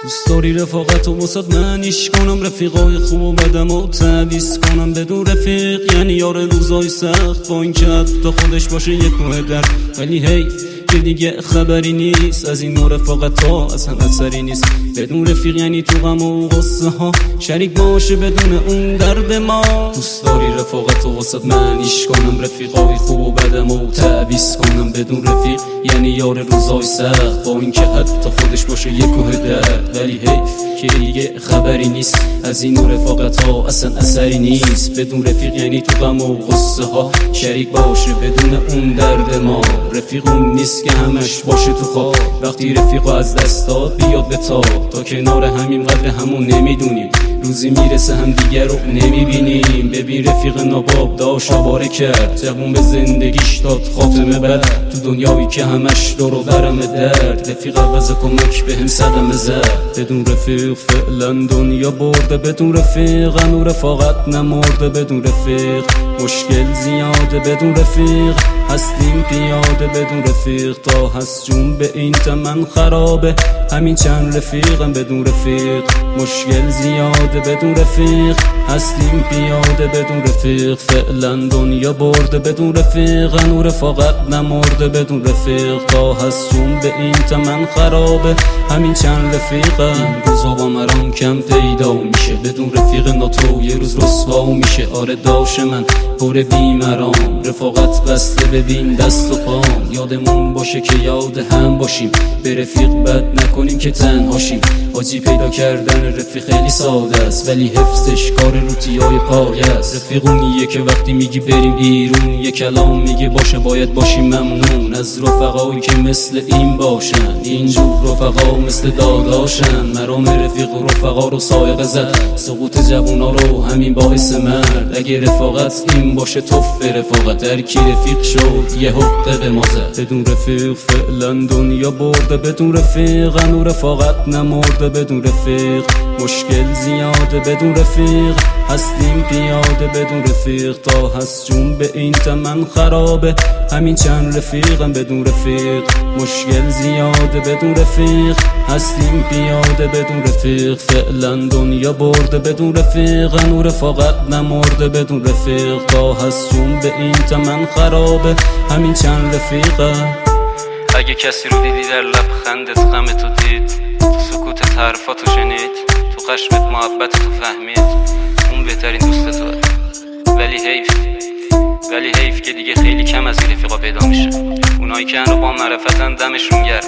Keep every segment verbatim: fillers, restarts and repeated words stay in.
دوست داری رفاقت و وسط منیش کنم، رفیقای خوب و بدم و تعویز کنم. بدون رفیق یعنی یار روزای سخت، با این که حتی خودش باشه یک کوه درد. ولی حیف که دیگه خبری نیست از این نوع رفاقت ها، اصلا اثری نیست. بدون رفیق یعنی تو غم و غصه ها شریک باشه بدون اون درد ما. دوست داری رفاقت و وسط منیش کنم، رفیقای خوب و بدم و تعویز کنم. بدون رفیق یعنی یار روزای سخت، با این که حتی خودش باشه یک کوه درد. ولی حیف که دیگه خبری نیست از این نوع رفاقت ها، اصلا اثری نیست. بدون رفیق یعنی تو غم و غصه ها شریک باشه بدون اون درد ما. رفیق اون نیست که همش باشه تو خواب، وقتی رفیقو از دست داد بیاد به تاب. تا کنار همین قدر همون نمیدونیم، روزی میرسه هم دیگر رو نمیبینیم. ببین رفیق ناباب داشت آواره کرد، جوون به زندگیش داد خاتمه بد. تو دنیایی که همش دور و برم درد، رفیق عوض کمک به هم صدمه زد. بدون رفیق فعلا دنیا برده، بدون رفیق انو رفاقت نمرده. بدون رفیق مشکل زیاده، بدون رفیق هستیم پیاده. بدون رفیق تا هست جون به این تمن خرابه. همین چند رفیقم بدون رفیق مشکل زیاده. بدون رفیق هستیم پیاده. بدون رفیق فعلا دنیا برده، بدون رفیق انو رفاقت نمرده. بدون رفیق تا هست جون به این تمن خرابه. همین چند رفیقم این روزا با مرام کم پیدا میشه. بدون رفیق ناتو یه روز رسوا میشه. آره داش من پر بیمرام، رفاقت بسته ببین دست و پام. یادمون باشه که یاد هم باشیم، به رفیق بد نکنیم که تنهاشیم. حاجی پیدا کردن رفیق خیلی ساده است، ولی حفظش کار لوتیای پای است. رفیق اونیه که وقتی میگی بریم بیرون یه کلام میگه باشه باید باشیم ممنون. از رفقایی که مثل این باشن، اینجور رفقا مثل داداشن. مرام رفیق و رفقا رو سایقه زد، سقوط جوونا رو همین باعث مرد. اگه رفاقت این باشه توف رفاقت، در کی رفیق شد یه حقه به ما زد. بدون رفیق فعلا دنیا برده، بدون رفیق انو رفاقت نمرده. بدون رفیق مشکل زیاده، بدون رفیق هستیم پیاده. بدون رفیق تا هست جون به این تمن خرابه. همین چند رفیقم بدون رفیق مشکل زیاده. بدون رفیق هستیم پیاده. بدون رفیق فعلا دنیا برده، بدون رفیق انو رفاقت نمرده. بدون رفیق تا هست جون به این تمن خرابه. همین چند رفیقم. اگه کسی رو دیدی در لبخندت غم تو دید، تو سکوتت حرفاتو شنید، تو قشمت محبت تو فهمید، اون بهترین دوست تو. ولی حیف ولی حیف که دیگه خیلی کم از این رفیقا پیدا میشه. اونایی که رو با معرفتن دمشون گرم،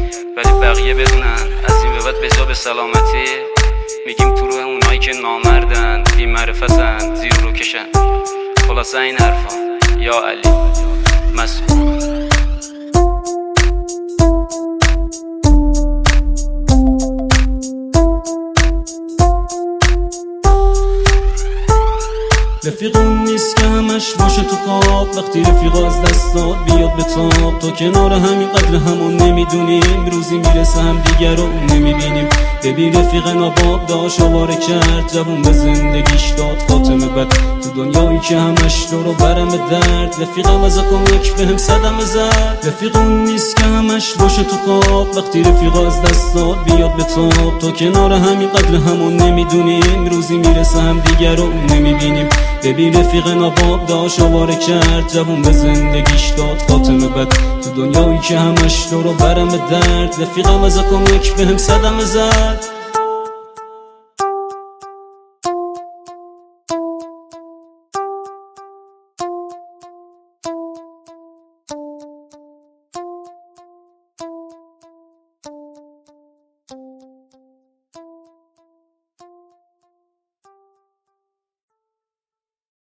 ولی بقیه بدونن از این به بعد به جا به سلامتی میگیم تو روح اونایی که نامردن، بی معرفتن، زیر رو کشن. خلاصه این حرفا یا علی مسئول. رفیق اون نیست که همش باشه تو خواب، وقتی رفیق از دست داد بیاد به تاب. تا کنار همین قدر همون نمیدونیم، روزی میرسه هم دیگر رو نمیبینیم. ببین رفیق ناباب داشت آواره کرد، جوون به زندگیش داد خاتمه بد. تو دنیایی که همش دور و برم درد، رفیق عوض کمک به هم صدمه زد. رفیق اون نیست که همش باشه تو خواب، وقتی رفیق از دست داد بیاد به تاب. تا کنار همین قدر همون نمیدونیم، روزی میرسه هم دیگر رو نمیبینیم. ببین رفیق ناباب داشت آواره کرد، جوون به زندگیش داد خاتمه بد. تو دنیایی که همش دور و برم درد، رفیق عوض کمک به هم صدمه زد.